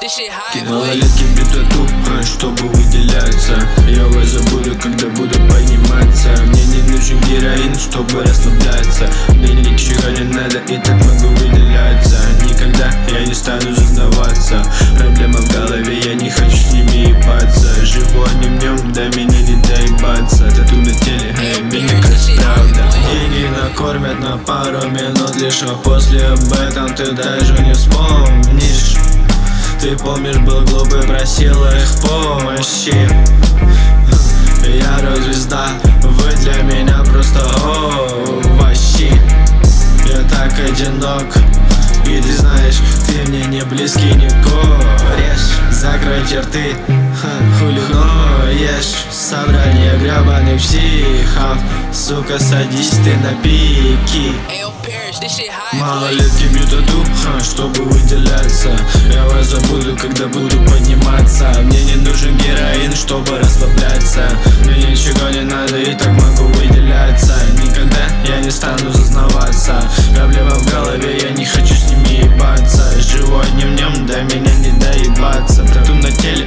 Малолетки бьют тату, чтобы выделяться. Я вас забуду, когда буду подниматься. Мне не нужен героин, чтобы расслабляться. Мне ничего не надо, и так могу выделяться. Никогда я не стану зазнаваться. Проблема в голове, я не хочу с ними ебаться. Живу одним днем, до меня не доебаться. Тату на теле, меня как правда. Деньги накормят на пару минут лишь, а после об этом ты даже не вспомнишь. Ты помнишь, был глупый, просил их помощи. Я рок-звезда, вы для меня просто овощи. Я так одинок, и ты знаешь, ты мне не близкий, не кореш. Закрой черты, хули ноешь. Собрание гребаных психов. Сука, садись ты на пики. Малолетки бьют тату, чтобы выделяться. Я вас забуду, когда буду подниматься. Мне не нужен героин, чтобы расслабляться. Мне ничего не надо, и так могу выделяться. Никогда я не стану зазнаваться. Проблема в голове, я не хочу с ними ебаться. Живу одним днем, до меня не доебаться. Тату на теле,